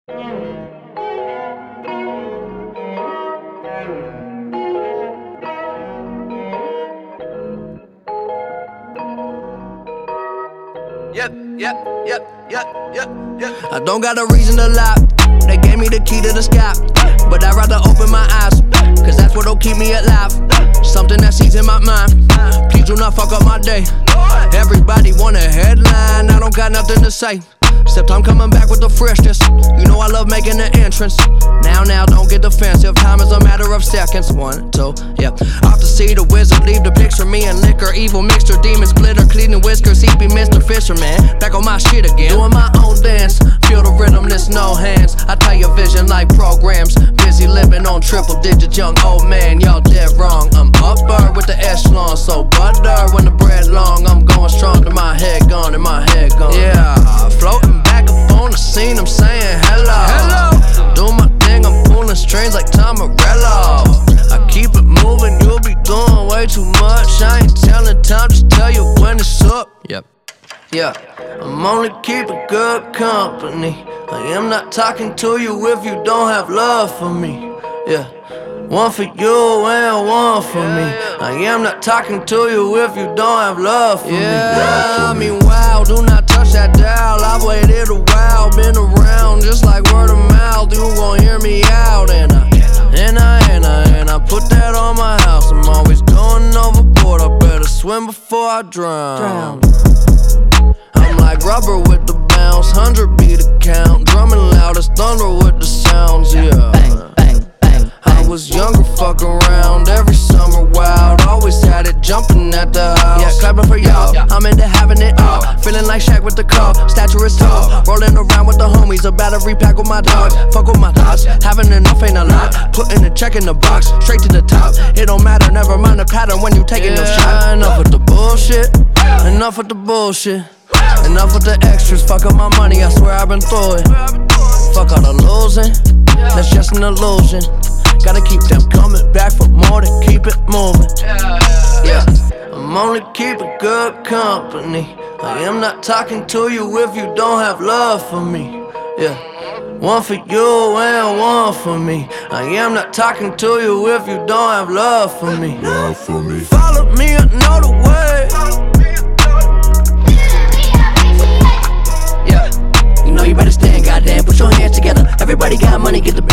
I don't got a reason to lie. They gave me the key to the sky, but I'd rather open my eyes, cause that's what'll keep me alive. Something that sees in my mind. Please do not fuck up my day. Everybody want a headline, I don't got nothing to say. Except I'm coming back with the freshness. You know I love making the entrance. Now, don't get defensive. Time is a matter of seconds. 1, 2, yeah. Off to see the wizard, leave the picture. Me and liquor, evil mixture, demons, glitter, cleaning whiskers. He be Mr. Fisherman. Back on my shit again. Doing my own dance. Feel the rhythm, there's no hands. I tell your vision like programs. Busy living on triple digits, young old man. Y'all dead wrong. I'm upper with the echelon. So butter when the bread long. I'm going strong to my head gone and my head gone. Yeah, floating back up on the scene, I'm saying hello. Do my thing, I'm pulling strings like Tom Morello. I keep it moving, you'll be doing way too much. I ain't telling time, just tell you when it's up. Yeah, I'm only keeping good company. I am not talking to you if you don't have love for me. Yeah, one for you and one for me. I am not talking to you if you don't have love for me. I mean, wow, do not touch that dial. I've waited a while, been around just like word of mouth. You gon' hear me out, and I put that on my house. I'm always going overboard. I better swim before I drown. I'm like rubber with the bounce, 100 beat the count. Drumming loud as thunder with the sounds, yeah. I was younger, fuck around, every summer wild. Always had it jumping at the house. Yeah, clapping for y'all, I'm into having it all. Feeling like Shaq with the call, stature is tall. Rolling around with the homies, a battery pack with my dogs. Fuck with my thoughts, having enough ain't a lot. Putting a check in the box, straight to the top. It don't matter, never mind the pattern when you taking no shot. Enough with the bullshit, enough with the bullshit. Enough with the extras, fuck up my money, I swear I've been through it. Fuck all the losing, that's just an illusion. Gotta keep them coming back for more to keep it moving. Yeah, I'm only keeping good company. I am not talking to you if you don't have love for me. Yeah, one for you and one for me. I am not talking to you if you don't have love for me. Follow me another way. Yeah, you know you better stand, goddamn. Put your hands together. Everybody got money, get the